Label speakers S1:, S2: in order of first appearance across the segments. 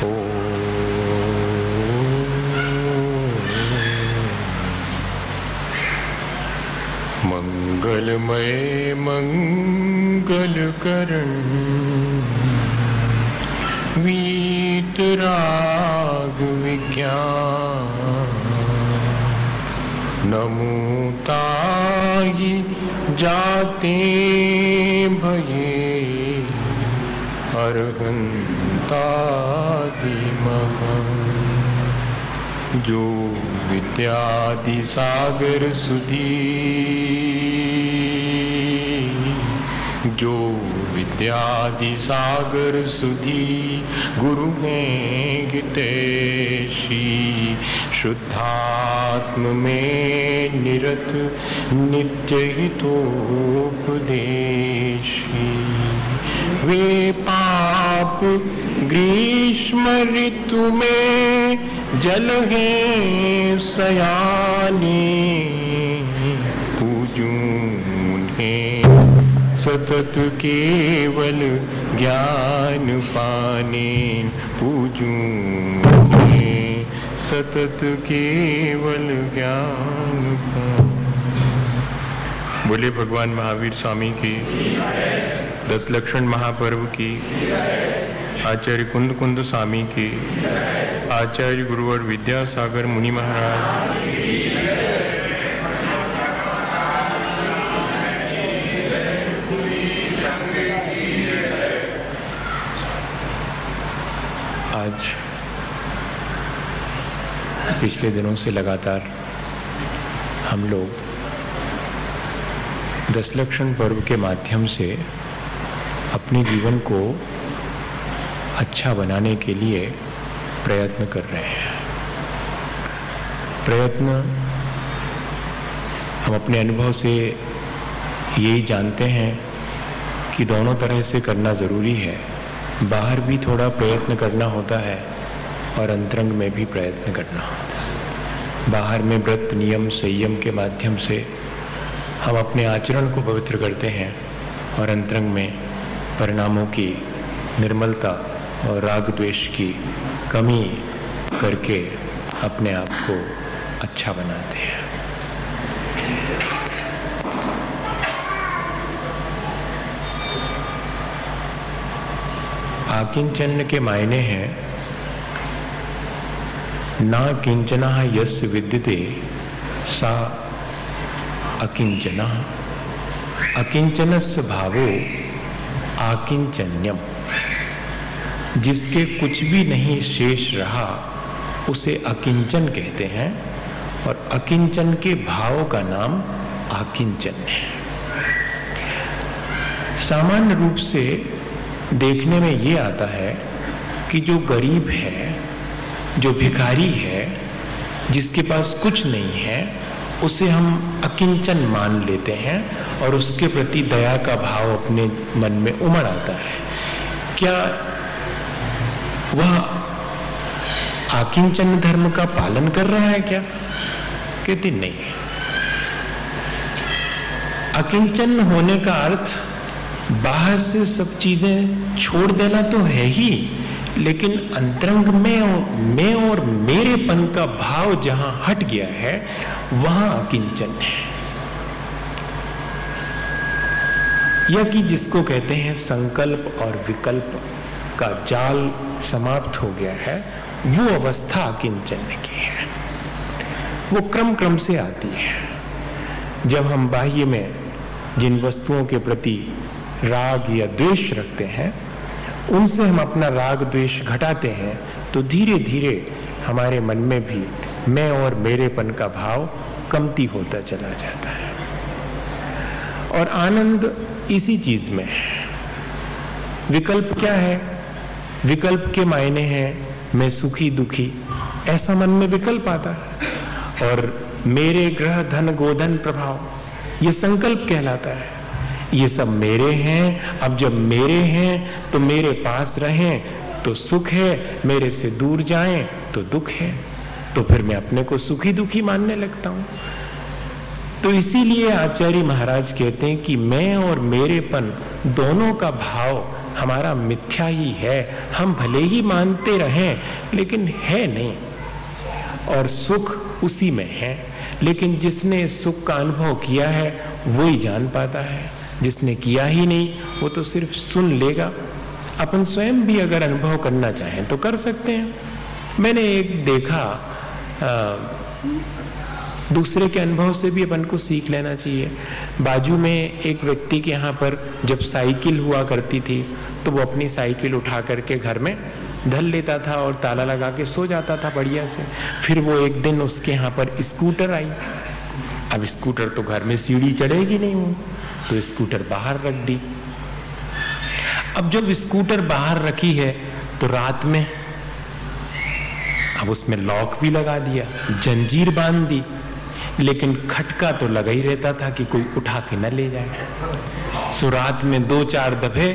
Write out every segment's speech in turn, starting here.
S1: मंगलमय मंगलकरण वीतराग विज्ञान नमो ताहि जाते भये अर्हन्तादिमः जो विद्यादि सागर सुधी जो विद्यादि सागर सुधी गुरु हैं हितैषी शुद्धात्म में निरत नित्य हितोपदेशी वे पाप ग्रीष्म ऋतु में जल हैं सयाने पूजूं उन्हें सतत केवल ज्ञान पाने पूजूं उन्हें सतत केवल ज्ञान पाने। बोले भगवान महावीर स्वामी की, 10 लक्षण महापर्व की, आचार्य कुंद कुंद स्वामी की, आचार्य गुरुवर विद्यासागर मुनि महाराज। आज पिछले दिनों से लगातार हम लोग 10 लक्षण पर्व के माध्यम से अपने जीवन को अच्छा बनाने के लिए प्रयत्न कर रहे हैं। प्रयत्न हम अपने अनुभव से यही जानते हैं कि दोनों तरह से करना जरूरी है। बाहर भी थोड़ा प्रयत्न करना होता है और अंतरंग में भी प्रयत्न करना होता है। बाहर में व्रत नियम संयम के माध्यम से हम अपने आचरण को पवित्र करते हैं और अंतरंग में परिणामों की निर्मलता और राग द्वेष की कमी करके अपने आप को अच्छा बनाते हैं। आकिंचन के मायने हैं ना किंचना यस्य विद्यते सा अकिंचना अकिंचनस्य भावो आकिंचन्यम। जिसके कुछ भी नहीं शेष रहा उसे अकिंचन कहते हैं और अकिंचन के भाव का नाम आकिंचन है। सामान्य रूप से देखने में ये आता है कि जो गरीब है, जो भिखारी है, जिसके पास कुछ नहीं है, उसे हम अकिंचन मान लेते हैं और उसके प्रति दया का भाव अपने मन में उमड़ आता है। क्या वह आकिंचन धर्म का पालन कर रहा है क्या? कहते नहीं। अकिंचन होने का अर्थ बाहर से सब चीजें छोड़ देना तो है ही, लेकिन अंतरंग में मैं और मेरेपन का भाव जहां हट गया है वहां अकिंचन है। या कि जिसको कहते हैं संकल्प और विकल्प का जाल समाप्त हो गया है, वो अवस्था अकिंचन की है। वो क्रम क्रम से आती है। जब हम बाह्य में जिन वस्तुओं के प्रति राग या द्वेष रखते हैं, उनसे हम अपना राग द्वेष घटाते हैं, तो धीरे धीरे हमारे मन में भी मैं और मेरेपन का भाव कमती होता चला जाता है। और आनंद इसी चीज में है। विकल्प क्या है? विकल्प के मायने हैं मैं सुखी दुखी, ऐसा मन में विकल्प आता है। और मेरे ग्रह धन गोधन प्रभाव, ये संकल्प कहलाता है। ये सब मेरे हैं, अब जब मेरे हैं तो मेरे पास रहें तो सुख है, मेरे से दूर जाएं तो दुख है। तो फिर मैं अपने को सुखी दुखी मानने लगता हूं। तो इसीलिए आचार्य महाराज कहते हैं कि मैं और मेरेपन दोनों का भाव हमारा मिथ्या ही है। हम भले ही मानते रहें लेकिन है नहीं, और सुख उसी में है। लेकिन जिसने सुख का अनुभव किया है वो ही जान पाता है, जिसने किया ही नहीं वो तो सिर्फ सुन लेगा। अपन स्वयं भी अगर अनुभव करना चाहें तो कर सकते हैं। मैंने एक देखा, दूसरे के अनुभव से भी अपन को सीख लेना चाहिए। बाजू में एक व्यक्ति के यहाँ पर जब साइकिल हुआ करती थी तो वो अपनी साइकिल उठा करके घर में धर लेता था और ताला लगा के सो जाता था बढ़िया से। फिर वो एक दिन उसके यहाँ पर स्कूटर आई। अब स्कूटर तो घर में सीढ़ी चढ़ेगी नहीं वो, तो स्कूटर बाहर रख दी। अब जब स्कूटर बाहर रखी है तो रात में अब उसमें लॉक भी लगा दिया, जंजीर बांध दी, लेकिन खटका तो लगा ही रहता था कि कोई उठा के न ले जाए। सो रात में 2-4 दफे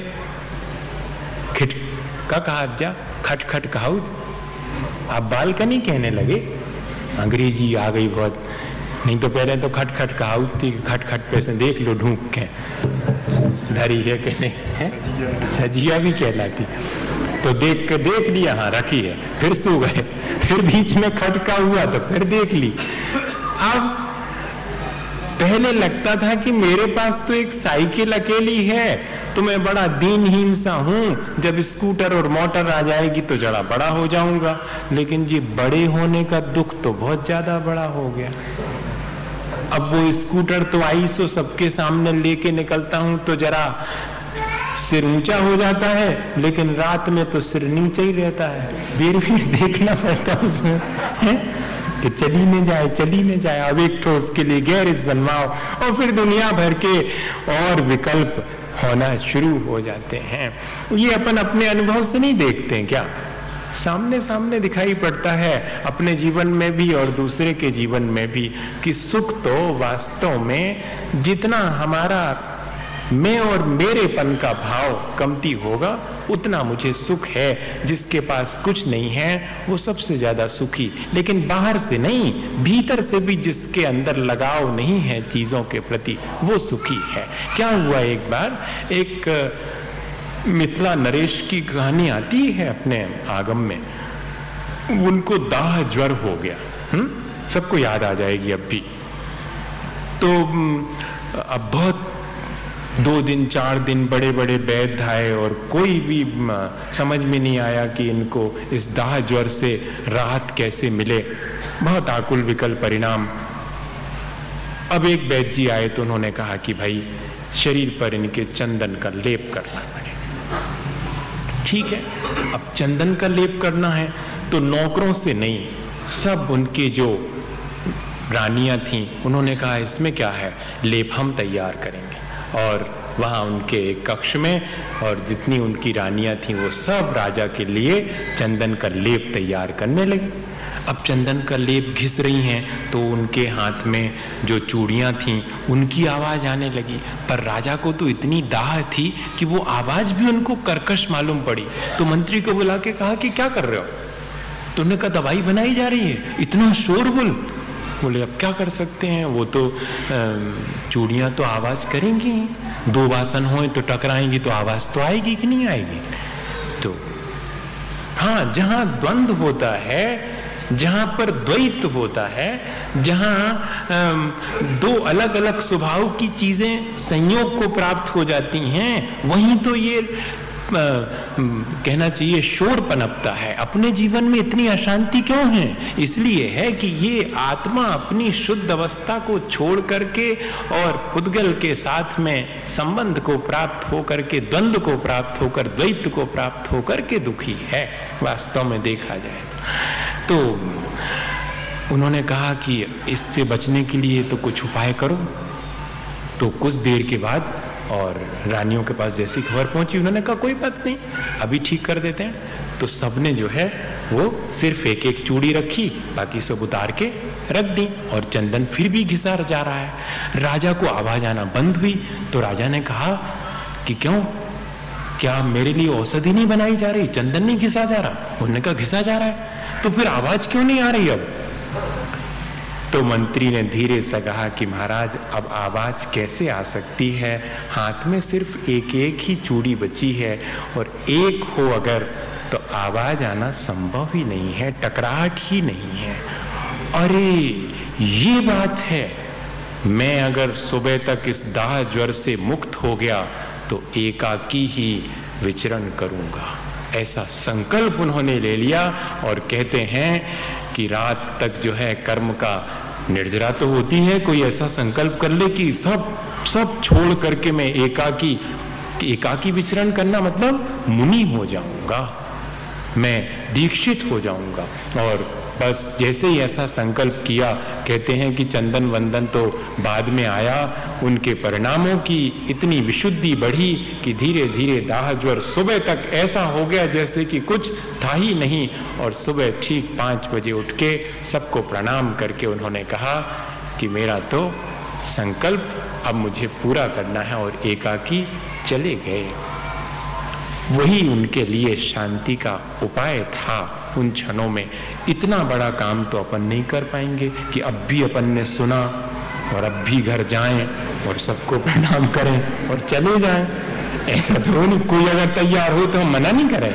S1: खटका कहा जा, खटखट कहाऊ। आप बालकनी कहने लगे, अंग्रेजी आ गई बहुत। नहीं तो पहले तो खटखट कहाऊ थी, खटखट पे से देख लो ढूंढ के धरी है कि नहीं है, छजिया भी कहलाती। तो देख लिया, हाँ रखी है, फिर सो गए। फिर बीच में खटका हुआ तो फिर देख ली। अब पहले लगता था कि मेरे पास तो एक साइकिल अकेली है तो मैं बड़ा दीनहीन सा हूं, जब स्कूटर और मोटर आ जाएगी तो जरा बड़ा हो जाऊंगा। लेकिन जी बड़े होने का दुख तो बहुत ज्यादा बड़ा हो गया। अब वो स्कूटर तो आई सो सबके सामने लेके निकलता हूं तो जरा सिर ऊंचा हो जाता है, लेकिन रात में तो सिर नीचे ही रहता है। फिर भी देखना पड़ता है उसमें कि चली न जाए। अब एक तो उसके लिए गैरेज बनवाओ और फिर दुनिया भर के और विकल्प होना शुरू हो जाते हैं। ये अपन अपने अनुभव से नहीं देखते हैं क्या? सामने सामने दिखाई पड़ता है अपने जीवन में भी और दूसरे के जीवन में भी, कि सुख तो वास्तव में जितना हमारा मैं और मेरेपन का भाव कमती होगा उतना मुझे सुख है। जिसके पास कुछ नहीं है वो सबसे ज्यादा सुखी, लेकिन बाहर से नहीं, भीतर से भी जिसके अंदर लगाव नहीं है चीजों के प्रति वो सुखी है। क्या हुआ, एक बार एक मिथिला नरेश की कहानी आती है अपने आगम में। उनको दाह ज्वर हो गया, सबको याद आ जाएगी अब भी। तो अब बहुत 2 दिन 4 दिन बड़े बड़े वैद्य आए और कोई भी समझ में नहीं आया कि इनको इस दाह ज्वर से राहत कैसे मिले। बहुत आकुल विकल परिणाम। अब एक वैद्य जी आए तो उन्होंने कहा कि भाई शरीर पर इनके चंदन का लेप करना पड़ेगा। ठीक है, अब चंदन का लेप करना है तो नौकरों से नहीं, सब उनके जो रानियां थीं उन्होंने कहा इसमें क्या है, लेप हम तैयार करेंगे। और वहां उनके एक कक्ष में और जितनी उनकी रानियां थीं वो सब राजा के लिए चंदन का लेप तैयार करने लगी। अब चंदन का लेप घिस रही हैं तो उनके हाथ में जो चूड़ियां थीं उनकी आवाज आने लगी, पर राजा को तो इतनी दाह थी कि वो आवाज भी उनको कर्कश मालूम पड़ी। तो मंत्री को बुला के कहा कि क्या कर रहे हो? तो उन्होंने कहा दवाई बनाई जा रही है, इतना शोरगुल। बोले अब क्या कर सकते हैं, वो तो चूड़ियां तो आवाज करेंगी, 2 वासन हो तो टकराएंगी तो आवाज तो आएगी कि नहीं आएगी। तो हाँ, जहां द्वंद्व होता है, जहां पर द्वैत होता है, जहां 2 अलग अलग स्वभाव की चीजें संयोग को प्राप्त हो जाती हैं, वहीं तो ये कहना चाहिए शोर पनपता है। अपने जीवन में इतनी अशांति क्यों है? इसलिए है कि ये आत्मा अपनी शुद्ध अवस्था को छोड़ करके और पुद्गल के साथ में संबंध को प्राप्त होकर के, द्वंद्व को प्राप्त होकर, द्वैत को प्राप्त होकर के दुखी है वास्तव में देखा जाए तो। उन्होंने कहा कि इससे बचने के लिए तो कुछ उपाय करो। तो कुछ देर के बाद और रानियों के पास जैसी खबर पहुंची, उन्होंने कहा कोई बात नहीं, अभी ठीक कर देते हैं। तो सबने जो है वो सिर्फ एक एक चूड़ी रखी, बाकी सब उतार के रख दी और चंदन फिर भी घिसा जा रहा है। राजा को आवाज आना बंद हुई तो राजा ने कहा कि क्यों, क्या मेरे लिए औषधि नहीं बनाई जा रही, चंदन नहीं घिसा जा रहा? उन्होंने कहा घिसा जा रहा है। तो फिर आवाज क्यों नहीं आ रही? अब तो मंत्री ने धीरे से कहा कि महाराज अब आवाज कैसे आ सकती है, हाथ में सिर्फ एक एक ही चूड़ी बची है और एक हो अगर तो आवाज आना संभव ही नहीं है, टकराहट ही नहीं है। अरे ये बात है, मैं अगर सुबह तक इस दाह ज्वर से मुक्त हो गया तो एकाकी ही विचरण करूंगा, ऐसा संकल्प उन्होंने ले लिया। और कहते हैं कि रात तक जो है कर्म का निर्जरा तो होती है, कोई ऐसा संकल्प कर ले कि सब छोड़ करके मैं एकाकी विचरण करना मतलब मुनि हो जाऊंगा, मैं दीक्षित हो जाऊंगा। और बस जैसे ही ऐसा संकल्प किया, कहते हैं कि चंदन वंदन तो बाद में आया, उनके परिणामों की इतनी विशुद्धि बढ़ी कि धीरे धीरे दाह ज्वर सुबह तक ऐसा हो गया जैसे कि कुछ था ही नहीं। और सुबह ठीक 5 बजे उठ के सबको प्रणाम करके उन्होंने कहा कि मेरा तो संकल्प अब मुझे पूरा करना है, और एकाकी चले गए। वही उनके लिए शांति का उपाय था उन क्षणों में। इतना बड़ा काम तो अपन नहीं कर पाएंगे कि अब भी अपन ने सुना और अब भी घर जाएं और सबको प्रणाम करें और चले जाएं। ऐसा तो नहीं, कोई अगर तैयार हो तो हम मना नहीं करें।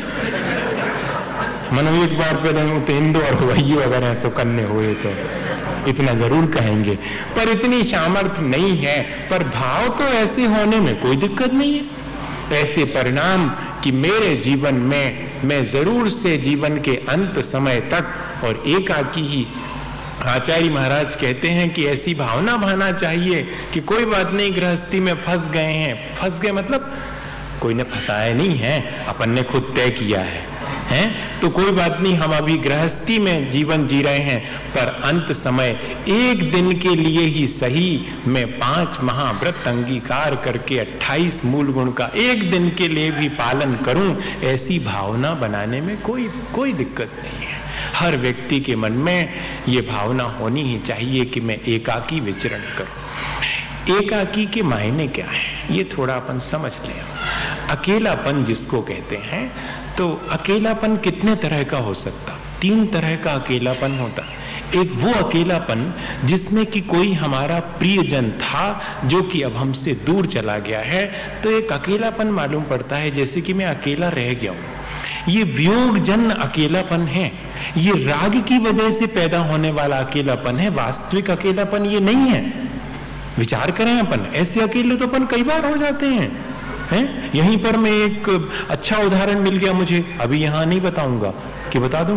S1: मनो एक बार पहले तो इंदौर हो वही अगर ऐसा करने हुए तो इतना जरूर कहेंगे, पर इतनी सामर्थ्य नहीं है। पर भाव तो ऐसे होने में कोई दिक्कत नहीं है, ऐसे परिणाम कि मेरे जीवन में मैं जरूर से जीवन के अंत समय तक और एकाकी ही। आचार्य महाराज कहते हैं कि ऐसी भावना भाना चाहिए कि कोई बात नहीं, गृहस्थी में फंस गए हैं, फंस गए मतलब कोई ने फंसाया नहीं है, अपन ने खुद तय किया है तो कोई बात नहीं, हम अभी गृहस्थी में जीवन जी रहे हैं, पर अंत समय एक दिन के लिए ही सही मैं 5 महाव्रत अंगीकार करके 28 मूल गुण का एक दिन के लिए भी पालन करूं, ऐसी भावना बनाने में कोई दिक्कत नहीं है। हर व्यक्ति के मन में ये भावना होनी ही चाहिए कि मैं एकाकी विचरण करूं। एकाकी के मायने क्या है ये थोड़ा अपन समझ लें। अकेलापन जिसको कहते हैं, तो अकेलापन कितने तरह का हो सकता? 3 तरह का अकेलापन होता। एक वो अकेलापन जिसमें कि कोई हमारा प्रियजन था जो कि अब हमसे दूर चला गया है, तो एक अकेलापन मालूम पड़ता है जैसे कि मैं अकेला रह गया हूं। ये वियोगजन अकेलापन है, ये राग की वजह से पैदा होने वाला अकेलापन है, वास्तविक अकेलापन ये नहीं है। विचार करें अपन, ऐसे अकेले तो अपन कई बार हो जाते हैं। यहीं पर मैं एक अच्छा उदाहरण मिल गया मुझे, अभी यहां नहीं बताऊंगा कि बता दूं,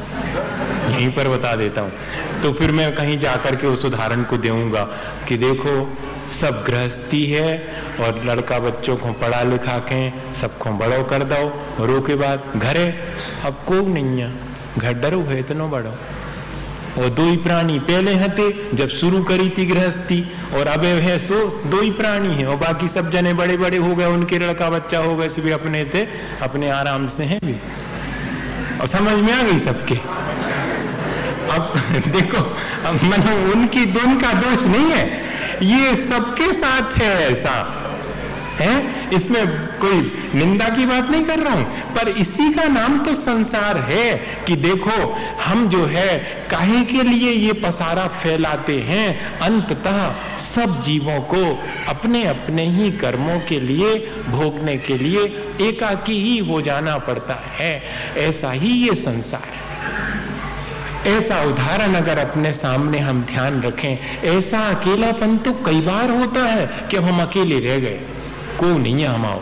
S1: यहीं पर बता देता हूं। तो फिर मैं कहीं जाकर के उस उदाहरण को दूंगा कि देखो सब गृहस्थी है और लड़का बच्चों को पढ़ा लिखा के सबको बड़ो कर दो, और के बाद घरे अब को नहीं है, घर डरो है इतनो बड़ो। और 2 ही प्राणी पहले हते जब शुरू करी थी गृहस्थी, और अब है सो 2 ही प्राणी है, और बाकी सब जने बड़े बड़े हो गए, उनके लड़का बच्चा हो गए, सभी अपने थे, अपने आराम से हैं भी, और समझ में आ गई सबके। अब देखो, अब मनो उनकी दोनों का दोष नहीं है, ये सबके साथ है, ऐसा है, इसमें कोई निंदा की बात नहीं कर रहा हूं, पर इसी का नाम तो संसार है कि देखो हम जो है काहे के लिए ये पसारा फैलाते हैं। अंततः सब जीवों को अपने अपने ही कर्मों के लिए भोगने के लिए एकाकी ही हो जाना पड़ता है, ऐसा ही ये संसार है। ऐसा उदाहरण अगर अपने सामने हम ध्यान रखें, ऐसा अकेलापन तो कई बार होता है कि हम अकेले रह गए, को नहीं है हमाओ,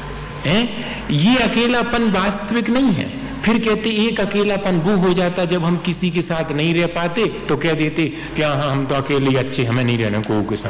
S1: ये अकेलापन वास्तविक नहीं है। फिर कहते एक अकेलापन वो हो जाता जब हम किसी के साथ नहीं रह पाते, तो कह देते कि हाँ हम तो अकेले अच्छे, हमें नहीं रहना को के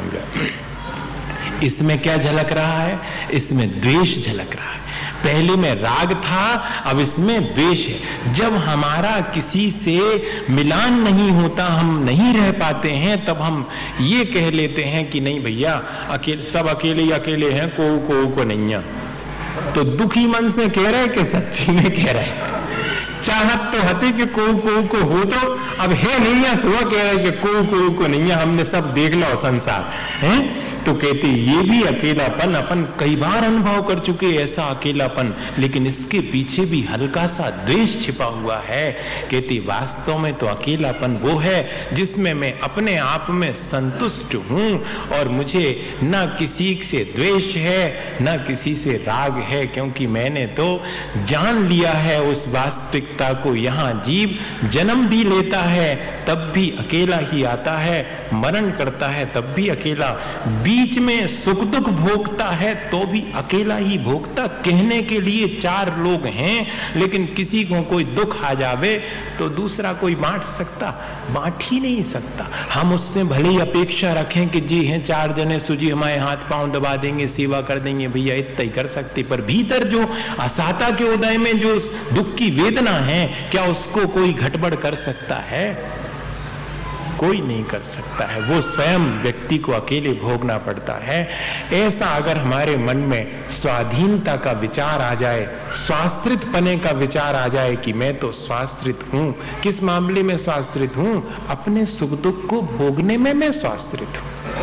S1: संग। इसमें क्या झलक रहा है? इसमें द्वेष झलक रहा है। पहले में राग था, अब इसमें द्वेष है। जब हमारा किसी से मिलान नहीं होता, हम नहीं रह पाते हैं, तब हम ये कह लेते हैं कि नहीं भैया अकेले, सब अकेले ही अकेले हैं, को नहीं है। तो दुखी मन से कह रहे कि सच्ची में कह रहे, चाहत तो हती कि को हो, तो अब है नहीं है, सुबह कह रहे कि को नहीं है, हमने सब देख लो संसार है। तो कहते ये भी अकेलापन अपन कई बार अनुभव कर चुके, ऐसा अकेलापन, लेकिन इसके पीछे भी हल्का सा द्वेष छिपा हुआ है। कहते वास्तव में तो अकेलापन वो है जिसमें मैं अपने आप में संतुष्ट हूं और मुझे न किसी से द्वेष है न किसी से राग है, क्योंकि मैंने तो जान लिया है उस वास्तविकता को। यहां जीव जन्म भी लेता है तब भी अकेला ही आता है, मरण करता है तब भी अकेला, बीच में सुख दुख भोगता है तो भी अकेला ही भोगता। कहने के लिए चार लोग हैं, लेकिन किसी को कोई दुख आ जावे तो दूसरा कोई बांट सकता? बांट ही नहीं सकता। हम उससे भले ही अपेक्षा रखें कि जी हैं चार जने सुजी हमारे हाथ पांव दबा देंगे, सेवा कर देंगे, भैया इतना ही कर सकते, पर भीतर जो असाता के उदय में जो दुख की वेदना है, क्या उसको कोई घटबड़ कर सकता है? कोई नहीं कर सकता है। वो स्वयं व्यक्ति को अकेले भोगना पड़ता है। ऐसा अगर हमारे मन में स्वाधीनता का विचार आ जाए, स्वाश्रित पने का विचार आ जाए कि मैं तो स्वाश्रित हूं, किस मामले में स्वाश्रित हूं? अपने सुख दुख को भोगने में मैं स्वाश्रित हूं।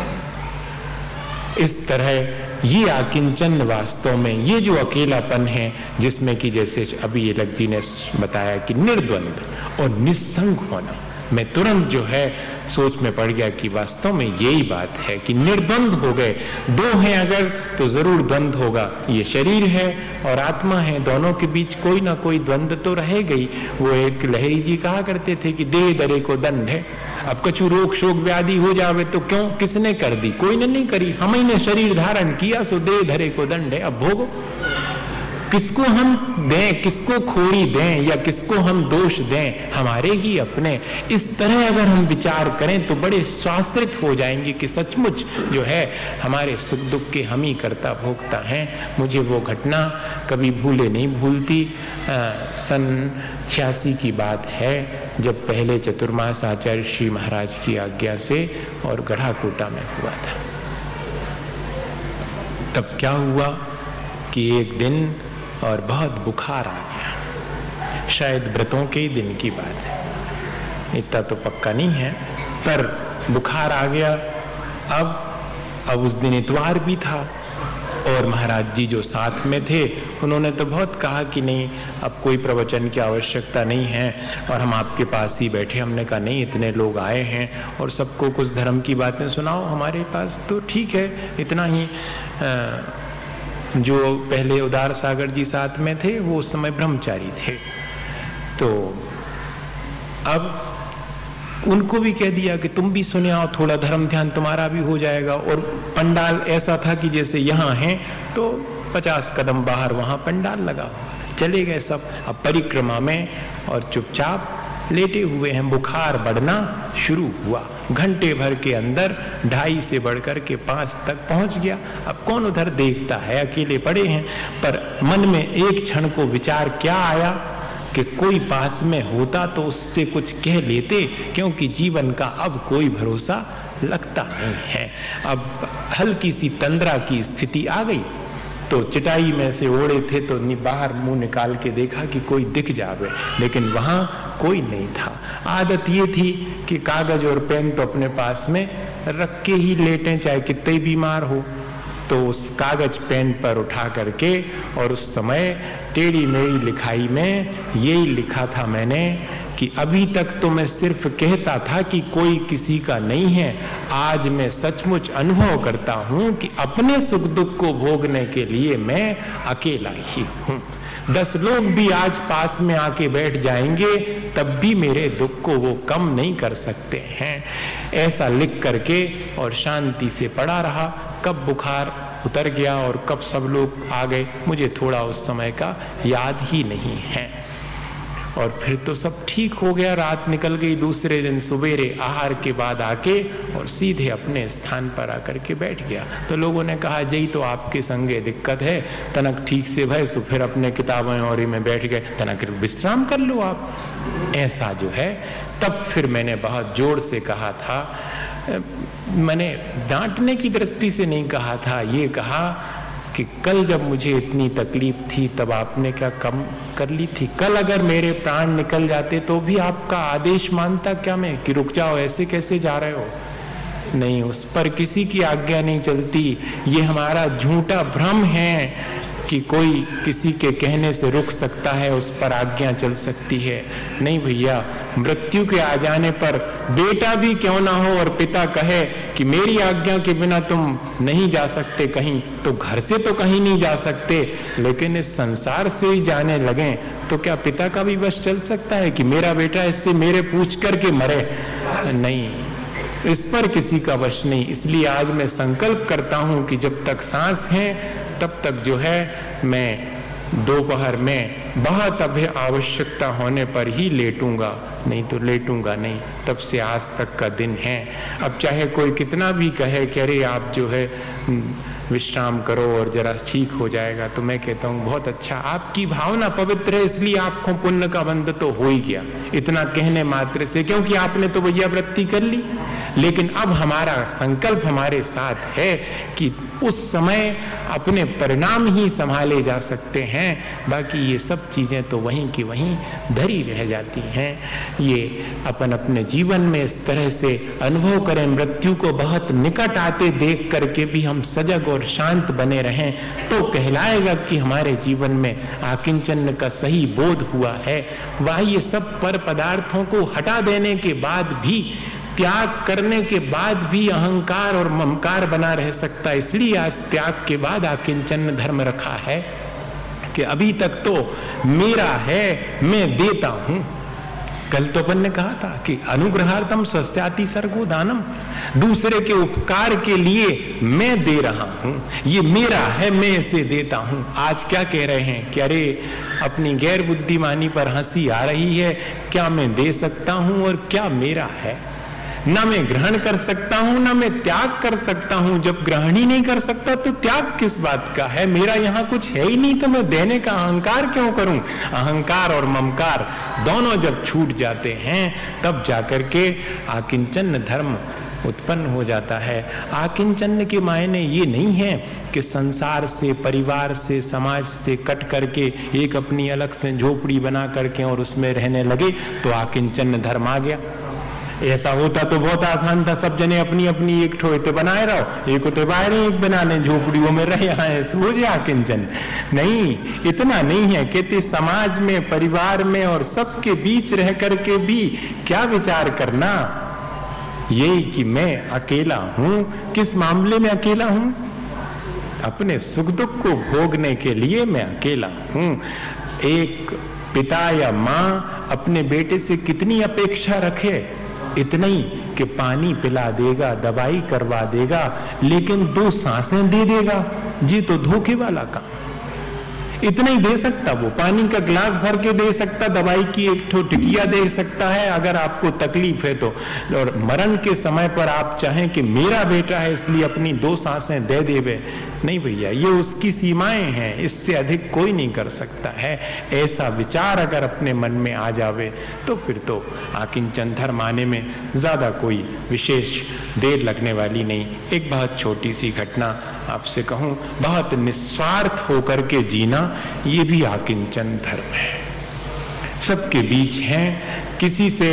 S1: इस तरह ये आकिंचन वास्तव में ये जो अकेलापन है, जिसमें कि जैसे अभी ये लग जी ने बताया कि निर्द्वंद और निस्संग होना, मैं तुरंत जो है सोच में पड़ गया कि वास्तव में यही बात है कि निर्द्वंद हो गए। दो हैं अगर तो जरूर द्वंद होगा। ये शरीर है और आत्मा है, दोनों के बीच कोई ना कोई द्वंद तो रहेगा ही। वो एक लहरी जी कहा करते थे कि देह धरे को दंड है। अब कछु रोग शोक व्याधि हो जावे तो क्यों, किसने कर दी? कोई ने नहीं करी, हम ही ने शरीर धारण किया, सो देह धरे को दंड है, अब भोगो। किसको हम दें, किसको खोड़ी दें या किसको हम दोष दें? हमारे ही अपने। इस तरह अगर हम विचार करें तो बड़े स्वाश्रित हो जाएंगे कि सचमुच जो है हमारे सुख दुख के हम ही करता भोगता हैं। मुझे वो घटना कभी भूले नहीं भूलती। सन 86 की बात है, जब पहले चतुर्मास आचार्य श्री महाराज की आज्ञा से और गढ़ाकोटा में हुआ था। तब क्या हुआ कि एक दिन और बहुत बुखार आ गया, शायद व्रतों के ही दिन की बात है, इतना तो पक्का नहीं है, पर बुखार आ गया। अब उस दिन इतवार भी था और महाराज जी जो साथ में थे उन्होंने तो बहुत कहा कि नहीं अब कोई प्रवचन की आवश्यकता नहीं है और हम आपके पास ही बैठे। हमने कहा नहीं, इतने लोग आए हैं और सबको कुछ धर्म की बातें सुनाओ हमारे पास, तो ठीक है इतना ही। जो पहले उदार सागर जी साथ में थे वो उस समय ब्रह्मचारी थे, तो अब उनको भी कह दिया कि तुम भी सुने आओ, थोड़ा धर्म ध्यान तुम्हारा भी हो जाएगा। और पंडाल ऐसा था कि जैसे यहाँ है तो 50 कदम बाहर वहां पंडाल लगा हुआ। चले गए सब अब परिक्रमा में और चुपचाप लेटे हुए हैं। बुखार बढ़ना शुरू हुआ, घंटे भर के अंदर 2.5 से बढ़कर के 5 तक पहुंच गया। अब कौन उधर देखता है, अकेले पड़े हैं। पर मन में एक क्षण को विचार क्या आया कि कोई पास में होता तो उससे कुछ कह लेते, क्योंकि जीवन का अब कोई भरोसा लगता नहीं है। अब हल्की सी तंद्रा की स्थिति आ गई, तो चटाई में से ओढ़े थे तो बाहर मुंह निकाल के देखा कि कोई दिख जावे, लेकिन वहां कोई नहीं था। आदत ये थी कि कागज और पेन तो अपने पास में रख के ही लेटें, चाहे कितने ही बीमार हो। तो उस कागज पेन पर उठा करके और उस समय टेढ़ी मेढ़ी लिखाई में यही लिखा था मैंने कि अभी तक तो मैं सिर्फ कहता था कि कोई किसी का नहीं है, आज मैं सचमुच अनुभव करता हूं कि अपने सुख दुख को भोगने के लिए मैं अकेला ही हूं। 10 लोग भी आज पास में आके बैठ जाएंगे तब भी मेरे दुख को वो कम नहीं कर सकते हैं। ऐसा लिख करके और शांति से पड़ा रहा। कब बुखार उतर गया और कब सब लोग आ गए मुझे थोड़ा उस समय का याद ही नहीं है। और फिर तो सब ठीक हो गया, रात निकल गई। दूसरे दिन सवेरे आहार के बाद आके और सीधे अपने स्थान पर आकर के बैठ गया। तो लोगों ने कहा जय तो आपके संगे दिक्कत है, तनक ठीक से भय सो फिर अपने किताबें और में बैठ गए, तनक विश्राम कर लो आप। ऐसा जो है तब फिर मैंने बहुत जोर से कहा था, मैंने डांटने की दृष्टि से नहीं कहा था, ये कहा कि कल जब मुझे इतनी तकलीफ थी तब आपने क्या कम कर ली थी? कल अगर मेरे प्राण निकल जाते तो भी आपका आदेश मानता क्या मैं कि रुक जाओ, ऐसे कैसे जा रहे हो? नहीं, उस पर किसी की आज्ञा नहीं चलती। ये हमारा झूठा भ्रम है कि कोई किसी के कहने से रुक सकता है, उस पर आज्ञा चल सकती है। नहीं भैया, मृत्यु के आ जाने पर बेटा भी क्यों ना हो और पिता कहे कि मेरी आज्ञा के बिना तुम नहीं जा सकते कहीं, तो घर से तो कहीं नहीं जा सकते, लेकिन इस संसार से ही जाने लगे तो क्या पिता का भी बस चल सकता है कि मेरा बेटा इससे मेरे पूछ करके मरे? नहीं, इस पर किसी का वश नहीं। इसलिए आज मैं संकल्प करता हूं कि जब तक सांस है तब तक जो है मैं दोपहर में बहुत आवश्यकता होने पर ही लेटूंगा, नहीं तो लेटूंगा नहीं। तब से आज तक का दिन है। अब चाहे कोई कितना भी कहे कि अरे आप जो है विश्राम करो और जरा ठीक हो जाएगा, तो मैं कहता हूं बहुत अच्छा, आपकी भावना पवित्र है इसलिए आपको पुण्य का बंध तो हो ही गया इतना कहने मात्र से, क्योंकि आपने तो भैया वृत्ति कर ली। लेकिन अब हमारा संकल्प हमारे साथ है कि उस समय अपने परिणाम ही संभाले जा सकते हैं, बाकी ये सब चीजें तो वहीं की वहीं धरी रह जाती हैं। ये अपन अपने जीवन में इस तरह से अनुभव करें, मृत्यु को बहुत निकट आते देख करके भी हम सजग और शांत बने रहें, तो कहलाएगा कि हमारे जीवन में आकिंचन का सही बोध हुआ है। बाह्य सब पर पदार्थों को हटा देने के बाद भी, त्याग करने के बाद भी अहंकार और ममकार बना रह सकता है। इसलिए आज त्याग के बाद आकिंचन धर्म रखा है कि अभी तक तो मेरा है, मैं देता हूं। कल तो अपन ने कहा था कि अनुग्रहार्थम स्वस्याति सर्गो दानम, दूसरे के उपकार के लिए मैं दे रहा हूं, ये मेरा है, मैं इसे देता हूं। आज क्या कह रहे हैं कि अरे अपनी गैर बुद्धिमानी पर हंसी आ रही है, क्या मैं दे सकता हूं और क्या मेरा है? ना मैं ग्रहण कर सकता हूं ना मैं त्याग कर सकता हूं। जब ग्रहण ही नहीं कर सकता तो त्याग किस बात का है? मेरा यहां कुछ है ही नहीं, तो मैं देने का अहंकार क्यों करूं? अहंकार और ममकार दोनों जब छूट जाते हैं तब जाकर के आकिंचन धर्म उत्पन्न हो जाता है। आकिंचन के मायने ये नहीं है कि संसार से, परिवार से, समाज से कट करके एक अपनी अलग से झोपड़ी बना करके और उसमें रहने लगे तो आकिंचन धर्म आ गया। ऐसा होता तो बहुत आसान था, सब जने अपनी अपनी एक ठोते बनाए रहो, एक उते बाहर एक बना ले, झोपड़ियों में रहे आए, सो जा किंचन। नहीं, इतना नहीं है। कहते समाज में, परिवार में और सबके बीच रह करके भी क्या विचार करना, यही कि मैं अकेला हूं। किस मामले में अकेला हूं? अपने सुख दुख को भोगने के लिए मैं अकेला हूं। एक पिता या मां अपने बेटे से कितनी अपेक्षा रखे? इतना ही कि पानी पिला देगा, दवाई करवा देगा, लेकिन 2 सांसें दे देगा, जी तो धोखे वाला काम। इतना ही दे सकता, वो पानी का गिलास भर के दे सकता, दवाई की एक ठो टिकिया दे सकता है अगर आपको तकलीफ है तो। और मरण के समय पर आप चाहें कि मेरा बेटा है इसलिए अपनी 2 सांसें दे देवे, नहीं भैया, ये उसकी सीमाएं हैं, इससे अधिक कोई नहीं कर सकता है। ऐसा विचार अगर अपने मन में आ जावे तो फिर तो आकिंचन धर्म आने में ज्यादा कोई विशेष देर लगने वाली नहीं। एक बहुत छोटी सी घटना आपसे कहूं, बहुत निस्वार्थ होकर के जीना, ये भी आकिंचन धर्म है। सबके बीच हैं, किसी से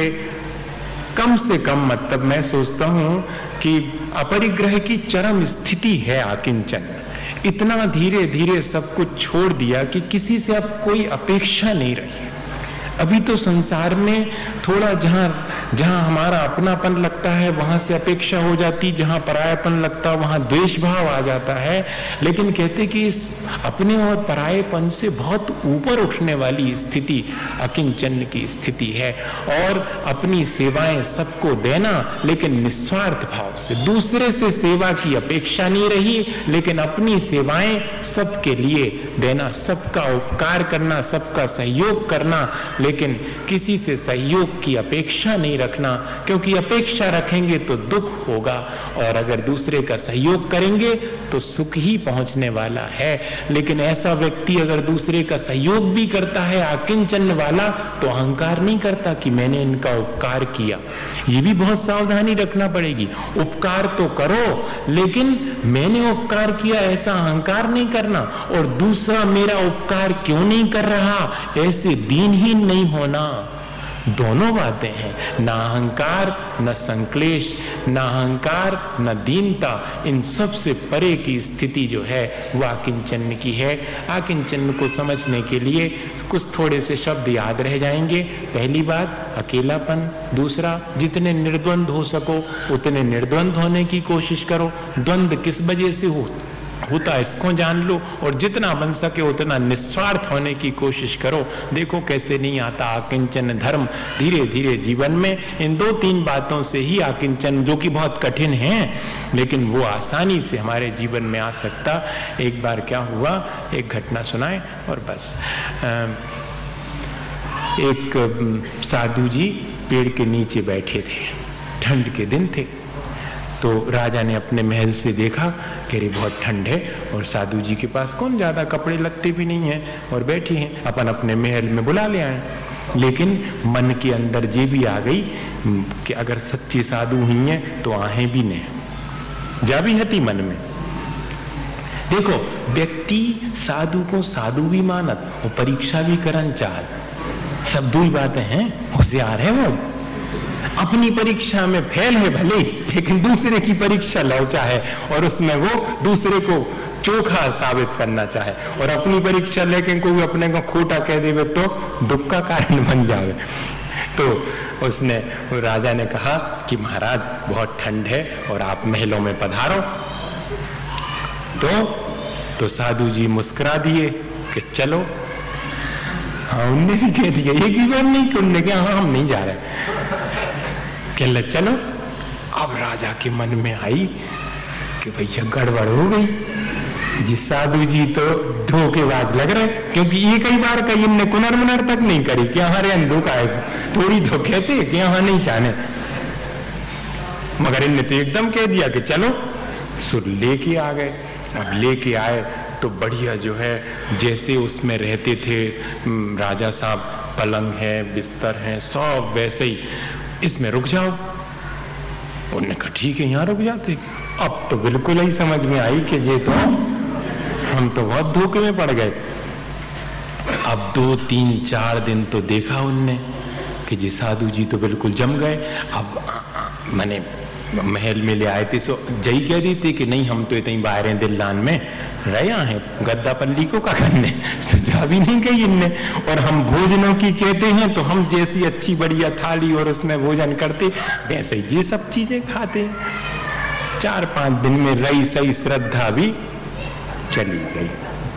S1: कम मतलब मैं सोचता हूं कि अपरिग्रह की चरम स्थिति है आकिंचन। इतना धीरे धीरे सब कुछ छोड़ दिया कि किसी से अब कोई अपेक्षा नहीं रही। अभी तो संसार में थोड़ा जहां हमारा अपनापन लगता है वहां से अपेक्षा हो जाती, जहां परायापन लगता है वहां द्वेष भाव आ जाता है। लेकिन कहते कि इस अपने और परायेपन से बहुत ऊपर उठने वाली स्थिति अकिंचन की स्थिति है। और अपनी सेवाएं सबको देना, लेकिन निस्वार्थ भाव से, दूसरे से सेवा की अपेक्षा नहीं रही, लेकिन अपनी सेवाएं सबके लिए देना, सबका उपकार करना, सबका सहयोग करना, लेकिन किसी से सहयोग की अपेक्षा नहीं रखना, क्योंकि अपेक्षा रखेंगे तो दुख होगा, और अगर दूसरे का सहयोग करेंगे तो सुख ही पहुंचने वाला है। लेकिन ऐसा व्यक्ति अगर दूसरे का सहयोग भी करता है आकिंचन वाला, तो अहंकार नहीं करता कि मैंने इनका उपकार किया। ये भी बहुत सावधानी रखना पड़ेगी। उपकार तो करो, लेकिन मैंने उपकार किया ऐसा अहंकार नहीं करना, और दूसरा मेरा उपकार क्यों नहीं कर रहा ऐसे दीनहीन नहीं होना। दोनों बातें हैं, ना अहंकार न संक्लेश, ना अहंकार न दीनता, इन सब से परे की स्थिति जो है वह आकिंचन की है। आकिंचन को समझने के लिए कुछ थोड़े से शब्द याद रह जाएंगे। पहली बात अकेलापन, दूसरा जितने निर्द्वंद हो सको उतने निर्द्वंद होने की कोशिश करो, द्वंद किस वजह से होता इसको जान लो, और जितना बन सके उतना निस्वार्थ होने की कोशिश करो। देखो कैसे नहीं आता आकिंचन धर्म धीरे धीरे जीवन में। इन 2-3 बातों से ही आकिंचन, जो कि बहुत कठिन है लेकिन वो आसानी से हमारे जीवन में आ सकता। एक बार क्या हुआ, एक घटना सुनाए और बस। एक साधु जी पेड़ के नीचे बैठे थे, ठंड के दिन थे। तो राजा ने अपने महल से देखा कि अरे बहुत ठंड है और साधु जी के पास कौन ज्यादा कपड़े लगते भी नहीं है और बैठी हैं, अपन अपने महल में बुला ले आए। लेकिन मन के अंदर ये भी आ गई कि अगर सच्ची साधु हुई हैं तो आहें भी ने जा भी हती मन में। देखो व्यक्ति साधु को साधु भी मानत और परीक्षा भी करन चाहत, सब दो ही बातें हैं। होशियार है वो, अपनी परीक्षा में फेल है भले लेकिन दूसरे की परीक्षा लौचा है और उसमें वो दूसरे को चोखा साबित करना चाहे, और अपनी परीक्षा लेकिन कोई अपने को खोटा कह देवे तो दुख का कारण बन जावे। तो उसने, राजा ने कहा कि महाराज बहुत ठंड है और आप महलों में पधारो। तो साधु जी मुस्कुरा दिए कि चलो। हाँ, उनने भी कह दिया, एक ही बार नहीं कि उनने कहा हाँ हम नहीं जा रहे, कह ले चलो। अब राजा के मन में आई कि भैया गड़बड़ हो गई, जी साधु जी तो धोखेबाज लग रहे, क्योंकि ये कई बार कही इनने कुनर तक नहीं करी कि यहाँ रे धोखा है, थोड़ी धोखे थे कि यहाँ नहीं जाने, मगर इनने तो एकदम कह दिया कि चलो। सुर लेके आ गए। अब लेके आए तो बढ़िया जो है जैसे उसमें रहते थे राजा साहब, पलंग है, बिस्तर है, सब वैसे ही, इसमें रुक जाओ। उन्होंने कहा ठीक है यहाँ रुक जाते। अब तो बिल्कुल ही समझ में आई कि ये तो हम तो बहुत धोखे में पड़ गए। अब 2-3-4 दिन तो देखा उनने कि जी साधु जी तो बिल्कुल जम गए। अब मैंने महल में ले आए थे, सो जई कह दी थी कि नहीं हम तो इतनी बाहर हैं दिल्लान में रहा है, गद्दा पल्ली को का करने, सुझाव भी नहीं कही इनने। और हम भोजनों की कहते हैं तो हम जैसी अच्छी बढ़िया थाली और उसमें भोजन करते वैसे ही ये सब चीजें खाते। 4-5 दिन में रही सही श्रद्धा भी चली गई।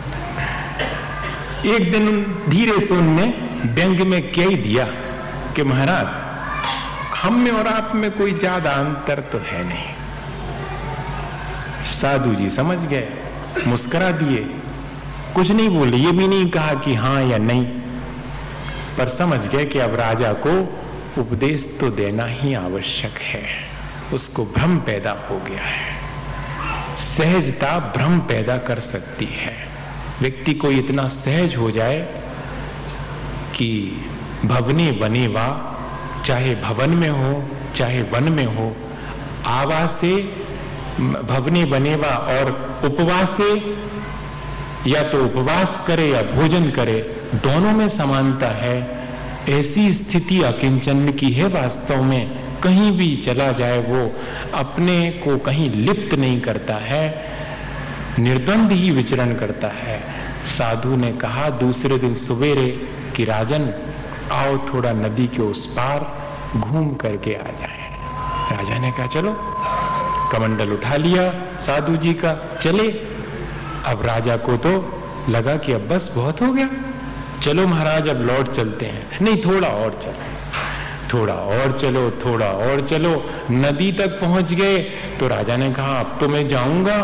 S1: एक दिन धीरे से उनने व्यंग में कह ही दिया कि महाराज हम में और आप में कोई ज्यादा अंतर तो है नहीं। साधु जी समझ गए, मुस्कुरा दिए, कुछ नहीं बोले, ये भी नहीं कहा कि हां या नहीं, पर समझ गए कि अब राजा को उपदेश तो देना ही आवश्यक है। उसको भ्रम पैदा हो गया है। सहजता भ्रम पैदा कर सकती है। व्यक्ति को इतना सहज हो जाए कि भवने बनेवा, चाहे भवन में हो चाहे वन में हो, आवासे भवने बनेवा, और उपवासे या तो उपवास करे या भोजन करे, दोनों में समानता है। ऐसी स्थिति अकिंचन की है। वास्तव में कहीं भी चला जाए वो अपने को कहीं लिप्त नहीं करता है, निर्द्वंद ही विचरण करता है। साधु ने कहा दूसरे दिन सवेरे कि राजन आओ थोड़ा नदी के उस पार घूम करके आ जाए। राजा ने कहा चलो। कमंडल उठा लिया साधु जी का, चले। अब राजा को तो लगा कि अब बस बहुत हो गया, चलो महाराज अब लौट चलते हैं। नहीं, थोड़ा और चलो, थोड़ा और चलो, थोड़ा और चलो। नदी तक पहुंच गए तो राजा ने कहा अब तो मैं जाऊंगा।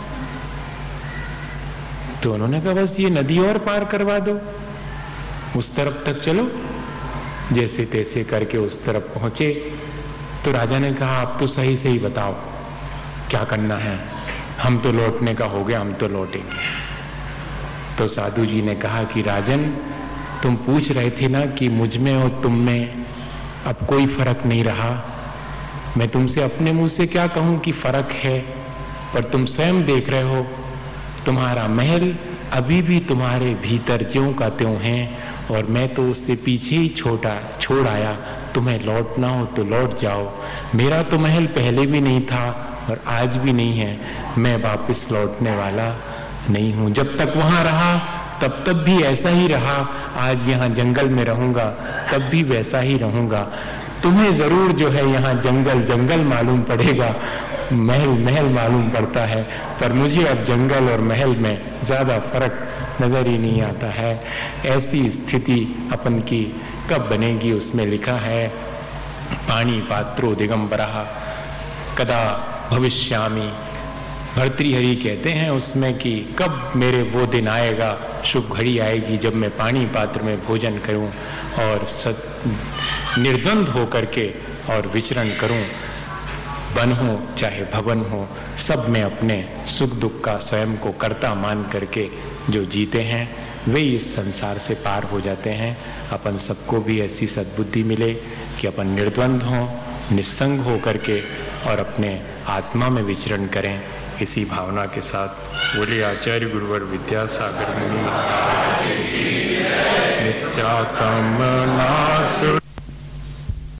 S1: तो उन्होंने कहा बस ये नदी और पार करवा दो, उस तरफ तक चलो। जैसे तैसे करके उस तरफ पहुंचे तो राजा ने कहा अब तो सही सही बताओ क्या करना है, हम तो लौटने का हो गया, हम तो लौटेंगे। तो साधु जी ने कहा कि राजन तुम पूछ रहे थे ना कि मुझ में और तुम में अब कोई फर्क नहीं रहा। मैं तुमसे अपने मुंह से क्या कहूं कि फर्क है, पर तुम स्वयं देख रहे हो तुम्हारा महल अभी भी तुम्हारे भीतर ज्यों का त्यों है, और मैं तो उससे पीछे ही छोड़ आया। तुम्हें लौटना हो तो लौट जाओ। मेरा तो महल पहले भी नहीं था और आज भी नहीं है। मैं वापस लौटने वाला नहीं हूं। जब तक वहां रहा तब भी ऐसा ही रहा। आज यहाँ जंगल में रहूंगा तब भी वैसा ही रहूंगा। तुम्हें जरूर जो है यहाँ जंगल जंगल मालूम पड़ेगा, महल महल मालूम पड़ता है, पर मुझे अब जंगल और महल में ज्यादा फर्क नजर ही नहीं आता है। ऐसी स्थिति अपन की कब बनेगी? उसमें लिखा है, पाणी पात्रो दिगंबरः कदा भविष्यामि। भर्तृहरि कहते हैं उसमें कि कब मेरे वो दिन आएगा, शुभ घड़ी आएगी जब मैं पानी पात्र में भोजन करूं और निर्द्वंद होकर के और विचरण करूं। वन हो चाहे भवन हो, सब में अपने सुख दुख का स्वयं को कर्ता मान करके जो जीते हैं वे इस संसार से पार हो जाते हैं। अपन सबको भी ऐसी सद्बुद्धि मिले कि अपन निर्द्वंद हों, निस्संग हो करके और अपने आत्मा में विचरण करें। इसी भावना के साथ बोले आचार्य गुरुवर विद्यासागर मुनि नित्यातम नासु।